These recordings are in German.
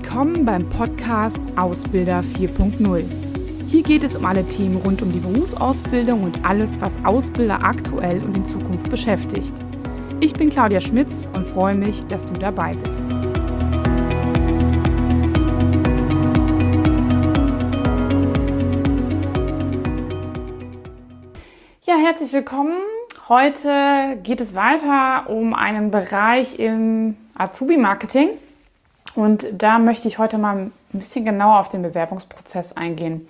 Willkommen beim Podcast Ausbilder 4.0. Hier geht es um alle Themen rund um die Berufsausbildung und alles, was Ausbilder aktuell und in Zukunft beschäftigt. Ich bin Claudia Schmitz und freue mich, dass du dabei bist. Ja, herzlich willkommen. Heute geht es weiter um einen Bereich im Azubi-Marketing. Und da möchte ich heute mal ein bisschen genauer auf den Bewerbungsprozess eingehen.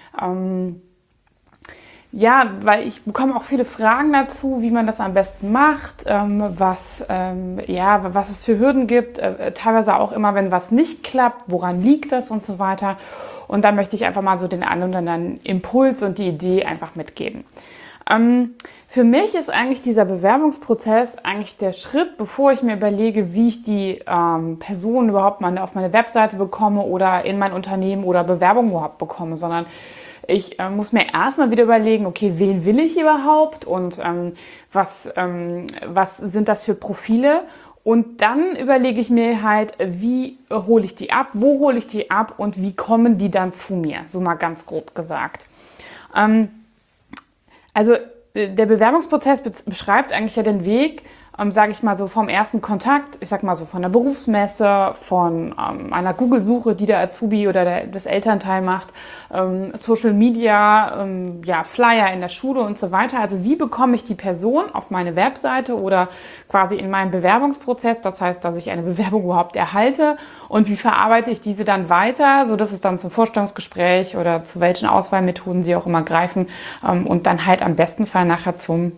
Weil ich bekomme auch viele Fragen dazu, wie man das am besten macht, was es für Hürden gibt, teilweise auch immer, wenn was nicht klappt, woran liegt das und so weiter. Und da möchte ich einfach mal so den einen oder anderen Impuls und die Idee einfach mitgeben. Für mich ist eigentlich dieser Bewerbungsprozess eigentlich der Schritt, bevor ich mir überlege, wie ich die Person überhaupt mal auf meine Webseite bekomme oder in mein Unternehmen oder Bewerbung überhaupt bekomme, sondern ich muss mir erstmal wieder überlegen, okay, wen will ich überhaupt und was sind das für Profile? Und dann überlege ich mir halt, wie hole ich die ab, wo hole ich die ab und wie kommen die dann zu mir, so mal ganz grob gesagt. Der Bewerbungsprozess beschreibt eigentlich ja den Weg, sage ich mal so, vom ersten Kontakt, ich sag mal so von der Berufsmesse, von einer Google-Suche, die der Azubi oder das Elternteil macht, Social Media, Flyer in der Schule und so weiter. Also wie bekomme ich die Person auf meine Webseite oder quasi in meinen Bewerbungsprozess, das heißt, dass ich eine Bewerbung überhaupt erhalte und wie verarbeite ich diese dann weiter, sodass es dann zum Vorstellungsgespräch oder zu welchen Auswahlmethoden sie auch immer greifen und dann halt am besten Fall nachher zum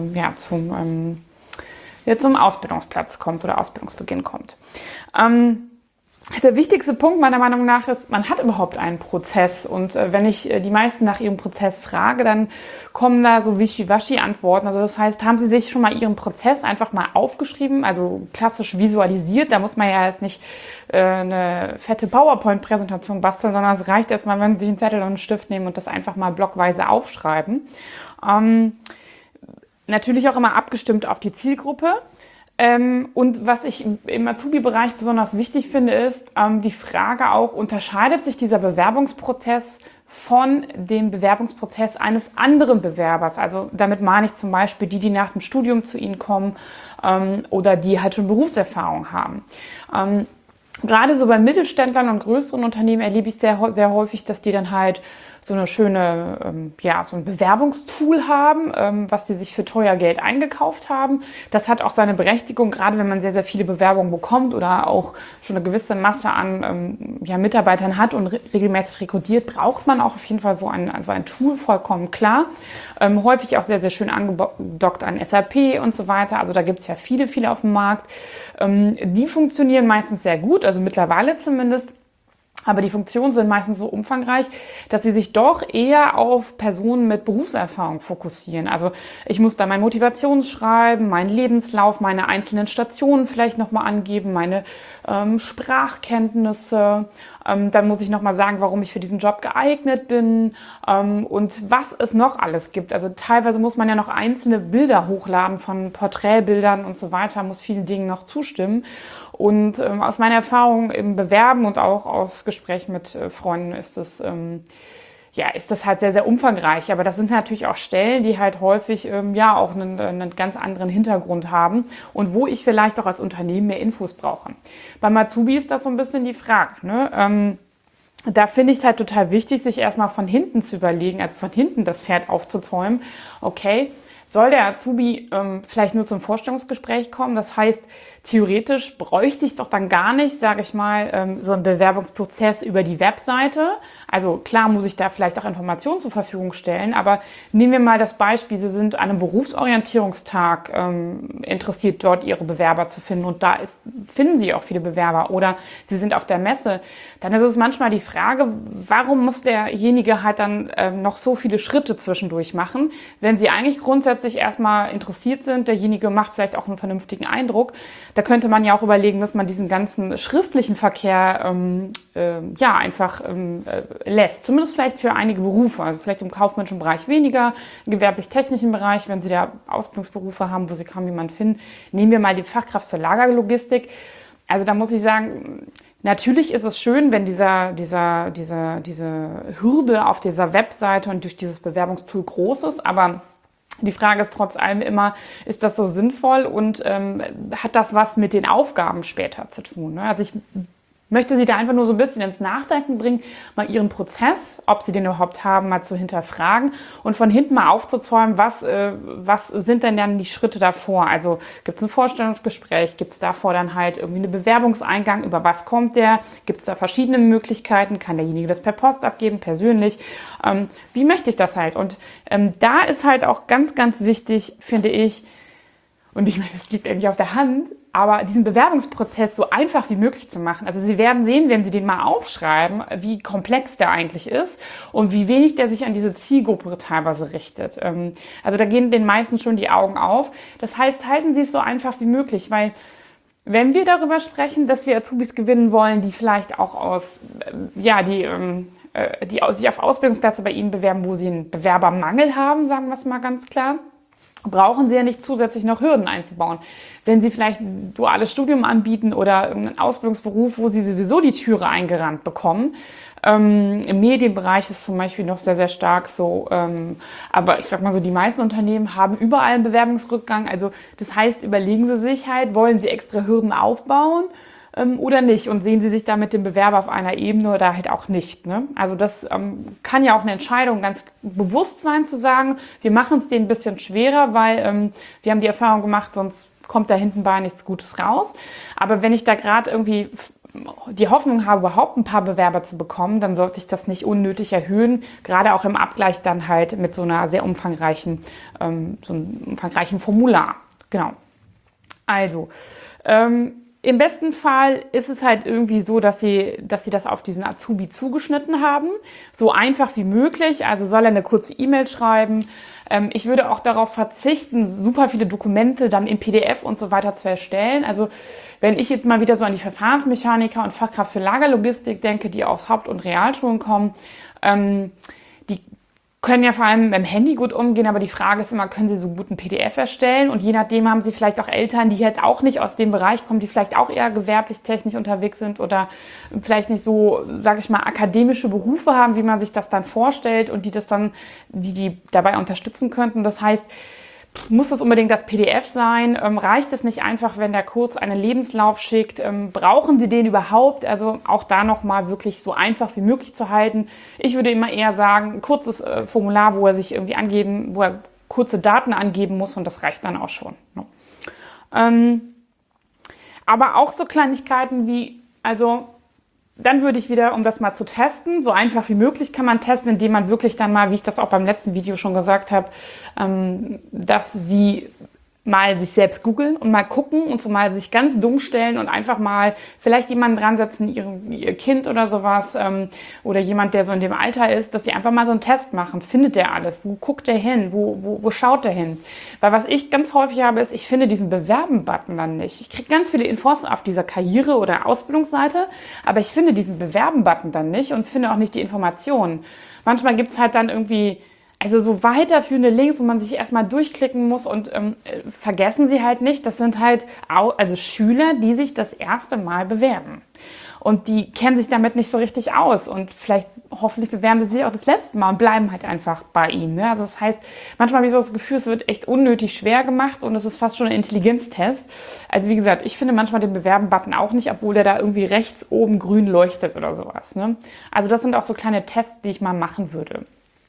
Ausbildungsplatz kommt oder Ausbildungsbeginn kommt. Der wichtigste Punkt meiner Meinung nach ist, man hat überhaupt einen Prozess und wenn ich die meisten nach ihrem Prozess frage, dann kommen da so Wischiwaschi-Antworten. Also das heißt, haben Sie sich schon mal Ihren Prozess einfach mal aufgeschrieben, also klassisch visualisiert. Da muss man ja jetzt nicht eine fette PowerPoint-Präsentation basteln, sondern es reicht erstmal, wenn Sie einen Zettel und einen Stift nehmen und das einfach mal blockweise aufschreiben. Natürlich auch immer abgestimmt auf die Zielgruppe. Und was ich im Azubi-Bereich besonders wichtig finde, ist die Frage auch, unterscheidet sich dieser Bewerbungsprozess von dem Bewerbungsprozess eines anderen Bewerbers? Also damit meine ich zum Beispiel die nach dem Studium zu Ihnen kommen oder die halt schon Berufserfahrung haben. Gerade so bei Mittelständlern und größeren Unternehmen erlebe ich sehr, sehr häufig, dass die dann halt so eine schöne, so ein Bewerbungstool haben, was sie sich für teuer Geld eingekauft haben. Das hat auch seine Berechtigung, gerade wenn man sehr, sehr viele Bewerbungen bekommt oder auch schon eine gewisse Masse an Mitarbeitern hat und regelmäßig rekrutiert, braucht man auch auf jeden Fall so ein Tool, vollkommen klar. Häufig auch sehr, sehr schön angedockt an SAP und so weiter. Also da gibt es ja viele, viele auf dem Markt. Die funktionieren meistens sehr gut, also mittlerweile zumindest. Aber die Funktionen sind meistens so umfangreich, dass sie sich doch eher auf Personen mit Berufserfahrung fokussieren. Also ich muss da mein Motivationsschreiben, meinen Lebenslauf, meine einzelnen Stationen vielleicht nochmal angeben, meine Sprachkenntnisse. Dann muss ich nochmal sagen, warum ich für diesen Job geeignet bin und was es noch alles gibt. Also teilweise muss man ja noch einzelne Bilder hochladen von Porträtbildern und so weiter, muss vielen Dingen noch zustimmen. Und aus meiner Erfahrung im Bewerben und auch aus Gesprächen mit Freunden ist das halt sehr, sehr umfangreich. Aber das sind natürlich auch Stellen, die halt häufig auch einen ganz anderen Hintergrund haben und wo ich vielleicht auch als Unternehmen mehr Infos brauche. Beim Azubi ist das so ein bisschen die Frage, ne? Da finde ich es halt total wichtig, sich erstmal von hinten zu überlegen, also von hinten das Pferd aufzuzäumen. Okay, soll der Azubi vielleicht nur zum Vorstellungsgespräch kommen? Das heißt, theoretisch bräuchte ich doch dann gar nicht, sage ich mal, so einen Bewerbungsprozess über die Webseite. Also klar muss ich da vielleicht auch Informationen zur Verfügung stellen, aber nehmen wir mal das Beispiel, Sie sind an einem Berufsorientierungstag interessiert, dort Ihre Bewerber zu finden und finden Sie auch viele Bewerber oder Sie sind auf der Messe. Dann ist es manchmal die Frage, warum muss derjenige halt dann noch so viele Schritte zwischendurch machen, wenn Sie eigentlich grundsätzlich erstmal interessiert sind, derjenige macht vielleicht auch einen vernünftigen Eindruck. Da könnte man ja auch überlegen, dass man diesen ganzen schriftlichen Verkehr lässt. Zumindest vielleicht für einige Berufe, also vielleicht im kaufmännischen Bereich weniger, im gewerblich-technischen Bereich, wenn Sie da Ausbildungsberufe haben, wo Sie kaum jemanden finden. Nehmen wir mal die Fachkraft für Lagerlogistik. Also da muss ich sagen, Natürlich ist es schön, wenn diese Hürde auf dieser Webseite und durch dieses Bewerbungstool groß ist, aber die Frage ist trotz allem immer, ist das so sinnvoll und hat das was mit den Aufgaben später zu tun? Ne? Also ich möchte Sie da einfach nur so ein bisschen ins Nachdenken bringen, mal Ihren Prozess, ob Sie den überhaupt haben, mal zu hinterfragen und von hinten mal aufzuzäumen, was sind denn dann die Schritte davor? Also gibt es ein Vorstellungsgespräch, gibt es davor dann halt irgendwie einen Bewerbungseingang, über was kommt der? Gibt es da verschiedene Möglichkeiten? Kann derjenige das per Post abgeben, persönlich? Wie möchte ich das halt? Und da ist halt auch ganz, ganz wichtig, finde ich, und ich meine, das liegt eigentlich auf der Hand, aber diesen Bewerbungsprozess so einfach wie möglich zu machen. Also Sie werden sehen, wenn Sie den mal aufschreiben, wie komplex der eigentlich ist und wie wenig der sich an diese Zielgruppe teilweise richtet. Also da gehen den meisten schon die Augen auf. Das heißt, halten Sie es so einfach wie möglich, weil wenn wir darüber sprechen, dass wir Azubis gewinnen wollen, die vielleicht auch die sich auf Ausbildungsplätze bei Ihnen bewerben, wo Sie einen Bewerbermangel haben, sagen wir es mal ganz klar, brauchen Sie ja nicht zusätzlich noch Hürden einzubauen. Wenn Sie vielleicht ein duales Studium anbieten oder irgendeinen Ausbildungsberuf, wo Sie sowieso die Türe eingerannt bekommen. Im Medienbereich ist zum Beispiel noch sehr, sehr stark so. Aber ich sag mal so, die meisten Unternehmen haben überall einen Bewerbungsrückgang. Also das heißt, überlegen Sie sich halt, wollen Sie extra Hürden aufbauen? Oder nicht und sehen Sie sich da mit dem Bewerber auf einer Ebene oder halt auch nicht. Ne? Also das kann ja auch eine Entscheidung ganz bewusst sein, zu sagen, wir machen es denen ein bisschen schwerer, weil wir haben die Erfahrung gemacht, sonst kommt da hinten bei nichts Gutes raus. Aber wenn ich da gerade irgendwie die Hoffnung habe, überhaupt ein paar Bewerber zu bekommen, dann sollte ich das nicht unnötig erhöhen, gerade auch im Abgleich dann halt mit so einer sehr umfangreichen, so einem umfangreichen Formular. Genau. Also, im besten Fall ist es halt irgendwie so, dass sie das auf diesen Azubi zugeschnitten haben. So einfach wie möglich. Also soll er eine kurze E-Mail schreiben. Ich würde auch darauf verzichten, super viele Dokumente dann in PDF und so weiter zu erstellen. Also wenn ich jetzt mal wieder so an die Verfahrensmechaniker und Fachkraft für Lagerlogistik denke, die aus Haupt- und Realschulen kommen, die können ja vor allem mit dem Handy gut umgehen, aber die Frage ist immer, können sie so gut ein PDF erstellen? Und je nachdem haben sie vielleicht auch Eltern, die jetzt auch nicht aus dem Bereich kommen, die vielleicht auch eher gewerblich technisch unterwegs sind oder vielleicht nicht so, sage ich mal, akademische Berufe haben, wie man sich das dann vorstellt und die das dann, die dabei unterstützen könnten. Das heißt, muss das unbedingt das PDF sein? Reicht es nicht einfach, wenn der kurz einen Lebenslauf schickt? Brauchen Sie den überhaupt? Also auch da nochmal wirklich so einfach wie möglich zu halten. Ich würde immer eher sagen, ein kurzes Formular, wo er sich irgendwie wo er kurze Daten angeben muss und das reicht dann auch schon. Ne? Aber auch so Kleinigkeiten wie, also dann würde ich wieder, um das mal zu testen, so einfach wie möglich kann man testen, indem man wirklich dann mal, wie ich das auch beim letzten Video schon gesagt habe, dass Sie mal sich selbst googeln und mal gucken und so mal sich ganz dumm stellen und einfach mal vielleicht jemanden dran setzen, ihr Kind oder sowas oder jemand, der so in dem Alter ist, dass sie einfach mal so einen Test machen. Findet der alles? Wo guckt der hin? Wo schaut der hin? Weil was ich ganz häufig habe, ist, ich finde diesen Bewerben-Button dann nicht. Ich kriege ganz viele Infos auf dieser Karriere- oder Ausbildungsseite, aber ich finde diesen Bewerben-Button dann nicht und finde auch nicht die Informationen. Manchmal gibt es halt dann irgendwie so weiterführende Links, wo man sich erstmal durchklicken muss und vergessen Sie halt nicht, das sind halt Schüler, die sich das erste Mal bewerben. Und die kennen sich damit nicht so richtig aus und hoffentlich bewerben sie sich auch das letzte Mal und bleiben halt einfach bei Ihnen. Ne? Also das heißt, manchmal habe ich so das Gefühl, es wird echt unnötig schwer gemacht und es ist fast schon ein Intelligenztest. Also wie gesagt, ich finde manchmal den Bewerben-Button auch nicht, obwohl der da irgendwie rechts oben grün leuchtet oder sowas. Ne? Also das sind auch so kleine Tests, die ich mal machen würde.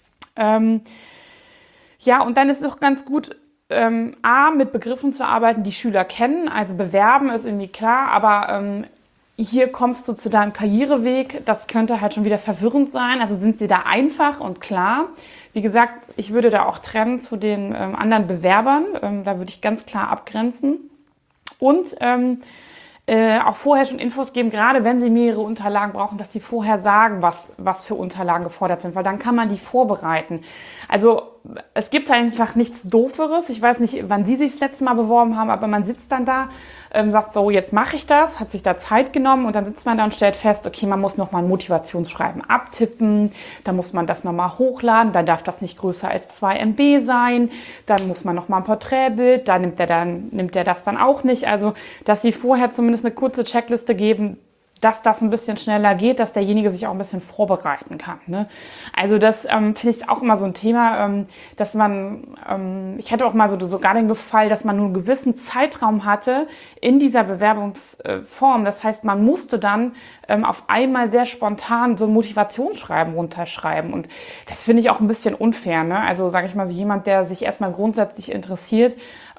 Und dann ist es auch ganz gut, mit Begriffen zu arbeiten, die Schüler kennen. Also bewerben ist irgendwie klar, aber hier kommst du zu deinem Karriereweg. Das könnte halt schon wieder verwirrend sein. Also sind sie da einfach und klar. Wie gesagt, ich würde da auch trennen zu den anderen Bewerbern. Da würde ich ganz klar abgrenzen. Und auch vorher schon Infos geben, gerade wenn Sie mehrere Unterlagen brauchen, dass Sie vorher sagen, was für Unterlagen gefordert sind, weil dann kann man die vorbereiten. Also es gibt einfach nichts Dooferes. Ich weiß nicht, wann Sie sich das letzte Mal beworben haben, aber man sitzt dann da, sagt so, jetzt mache ich das, hat sich da Zeit genommen und dann sitzt man da und stellt fest, okay, man muss nochmal ein Motivationsschreiben abtippen, dann muss man das nochmal hochladen, dann darf das nicht größer als 2 MB sein, dann muss man nochmal ein Porträtbild, da nimmt der das dann auch nicht. Also, dass Sie vorher zumindest eine kurze Checkliste geben, dass das ein bisschen schneller geht, dass derjenige sich auch ein bisschen vorbereiten kann. Ne? Also das finde ich auch immer so ein Thema, dass man, ich hatte auch mal sogar den Fall, dass man nur einen gewissen Zeitraum hatte in dieser Bewerbungsform. Das heißt, man musste dann auf einmal sehr spontan so ein Motivationsschreiben runterschreiben. Und das finde ich auch ein bisschen unfair. Ne? Also sage ich mal so jemand, der sich erstmal grundsätzlich interessiert,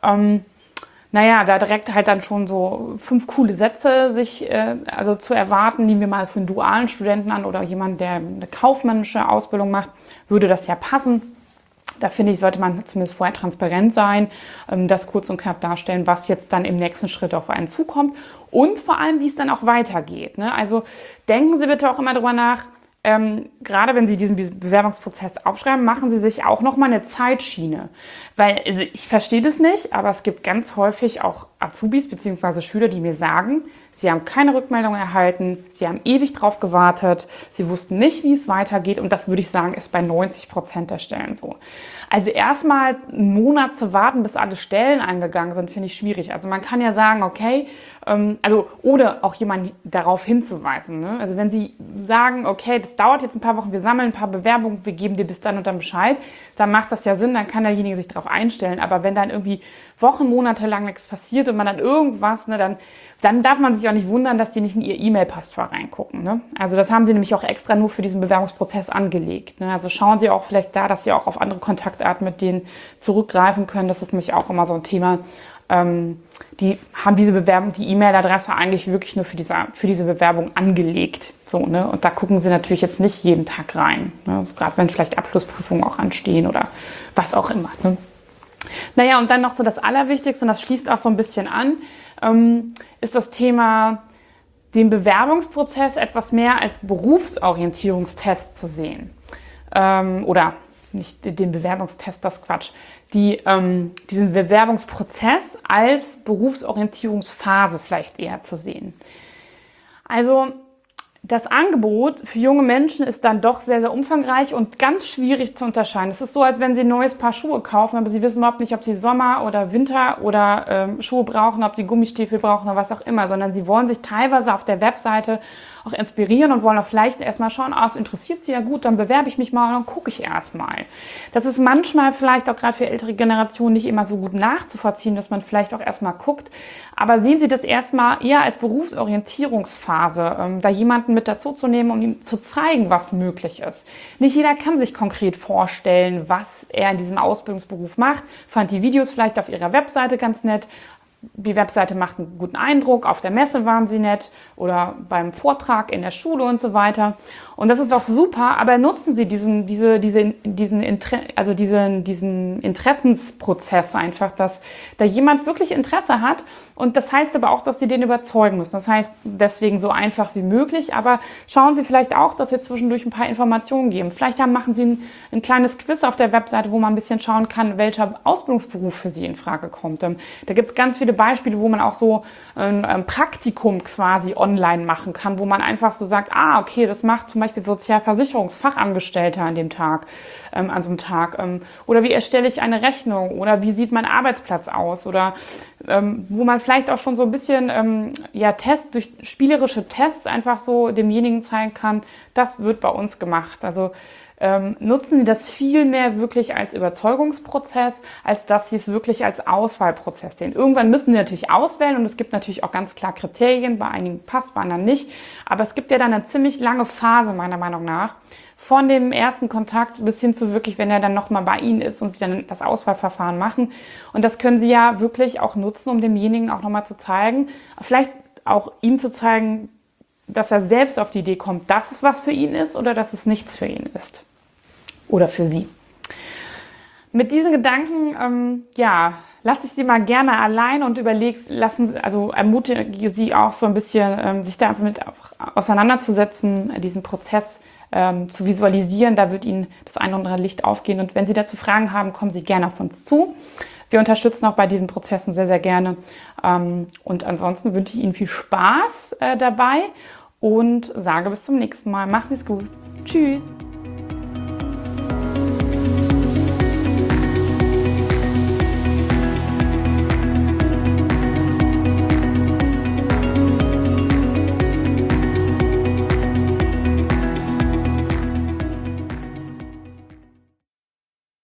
naja, da direkt halt dann schon so 5 coole Sätze sich also zu erwarten, nehmen wir mal für einen dualen Studenten an oder jemand, der eine kaufmännische Ausbildung macht, würde das ja passen. Da finde ich, sollte man zumindest vorher transparent sein, das kurz und knapp darstellen, was jetzt dann im nächsten Schritt auf einen zukommt und vor allem, wie es dann auch weitergeht. Ne? Also denken Sie bitte auch immer drüber nach, gerade wenn Sie diesen Bewerbungsprozess aufschreiben, machen Sie sich auch nochmal eine Zeitschiene. Weil, also ich verstehe das nicht, aber es gibt ganz häufig auch Azubis bzw. Schüler, die mir sagen, sie haben keine Rückmeldung erhalten, sie haben ewig drauf gewartet, sie wussten nicht, wie es weitergeht und das würde ich sagen, ist bei 90% der Stellen so. Also erstmal einen Monat zu warten, bis alle Stellen eingegangen sind, finde ich schwierig. Also man kann ja sagen, okay, oder auch jemanden darauf hinzuweisen. Ne? Also wenn Sie sagen, okay, das dauert jetzt ein paar Wochen, wir sammeln ein paar Bewerbungen, wir geben dir bis dann und dann Bescheid, dann macht das ja Sinn, dann kann derjenige sich darauf einstellen. Aber wenn dann irgendwie Wochen, Monate lang nichts passiert und man dann irgendwas, ne, dann darf man sich auch nicht wundern, dass die nicht in ihr E-Mail-Postfach reingucken. Ne? Also das haben sie nämlich auch extra nur für diesen Bewerbungsprozess angelegt. Ne? Also schauen Sie auch vielleicht da, dass Sie auch auf andere Kontaktarten mit denen zurückgreifen können. Das ist nämlich auch immer so ein Thema. Die haben diese Bewerbung, die E-Mail-Adresse eigentlich wirklich nur für diese Bewerbung angelegt. So, ne? Und da gucken Sie natürlich jetzt nicht jeden Tag rein. Ne? Also gerade wenn vielleicht Abschlussprüfungen auch anstehen oder was auch immer. Ne? Naja, und dann noch so das Allerwichtigste, und das schließt auch so ein bisschen an, ist das Thema, den Bewerbungsprozess etwas mehr als Berufsorientierungstest zu sehen. Oder nicht den Bewerbungstest, das Quatsch. Diesen Bewerbungsprozess als Berufsorientierungsphase vielleicht eher zu sehen. Also das Angebot für junge Menschen ist dann doch sehr, sehr umfangreich und ganz schwierig zu unterscheiden. Es ist so, als wenn Sie ein neues Paar Schuhe kaufen, aber Sie wissen überhaupt nicht, ob Sie Sommer oder Winter oder Schuhe brauchen, ob Sie Gummistiefel brauchen oder was auch immer, sondern Sie wollen sich teilweise auf der Webseite auch inspirieren und wollen auch vielleicht erstmal schauen, es interessiert Sie ja gut, dann bewerbe ich mich mal und dann gucke ich erstmal. Das ist manchmal vielleicht auch gerade für ältere Generationen nicht immer so gut nachzuvollziehen, dass man vielleicht auch erstmal guckt. Aber sehen Sie das erstmal eher als Berufsorientierungsphase, da jemanden mit dazu zu nehmen, um ihm zu zeigen, was möglich ist. Nicht jeder kann sich konkret vorstellen, was er in diesem Ausbildungsberuf macht, fand die Videos vielleicht auf Ihrer Webseite ganz nett. Die Webseite macht einen guten Eindruck, auf der Messe waren sie nett oder beim Vortrag in der Schule und so weiter. Und das ist doch super, aber nutzen Sie diesen Interessensprozess einfach, dass da jemand wirklich Interesse hat. Und das heißt aber auch, dass Sie den überzeugen müssen. Das heißt, deswegen so einfach wie möglich, aber schauen Sie vielleicht auch, dass wir zwischendurch ein paar Informationen geben. Vielleicht machen Sie ein kleines Quiz auf der Webseite, wo man ein bisschen schauen kann, welcher Ausbildungsberuf für Sie in Frage kommt. Da gibt es ganz viele Beispiele, wo man auch so ein Praktikum quasi online machen kann, wo man einfach so sagt, okay, das macht zum Beispiel Sozialversicherungsfachangestellter an dem Tag, an so einem Tag. Oder wie erstelle ich eine Rechnung? Oder wie sieht mein Arbeitsplatz aus? Oder wo man vielleicht auch schon so ein bisschen durch spielerische Tests einfach so demjenigen zeigen kann, das wird bei uns gemacht. Also nutzen Sie das viel mehr wirklich als Überzeugungsprozess, als dass Sie es wirklich als Auswahlprozess sehen. Irgendwann müssen Sie natürlich auswählen und es gibt natürlich auch ganz klar Kriterien, bei einigen passt, bei anderen nicht. Aber es gibt ja dann eine ziemlich lange Phase, meiner Meinung nach, von dem ersten Kontakt bis hin zu wirklich, wenn er dann nochmal bei Ihnen ist und Sie dann das Auswahlverfahren machen. Und das können Sie ja wirklich auch nutzen, um demjenigen auch nochmal zu zeigen, vielleicht auch ihm zu zeigen, dass er selbst auf die Idee kommt, dass es was für ihn ist oder dass es nichts für ihn ist. Oder für Sie. Mit diesen Gedanken, lasse ich Sie mal gerne allein und ermutige Sie auch so ein bisschen, sich da einfach mit auseinanderzusetzen, diesen Prozess zu visualisieren. Da wird Ihnen das ein oder andere Licht aufgehen. Und wenn Sie dazu Fragen haben, kommen Sie gerne auf uns zu. Wir unterstützen auch bei diesen Prozessen sehr, sehr gerne. Und ansonsten wünsche ich Ihnen viel Spaß dabei und sage bis zum nächsten Mal. Machen Sie es gut. Tschüss.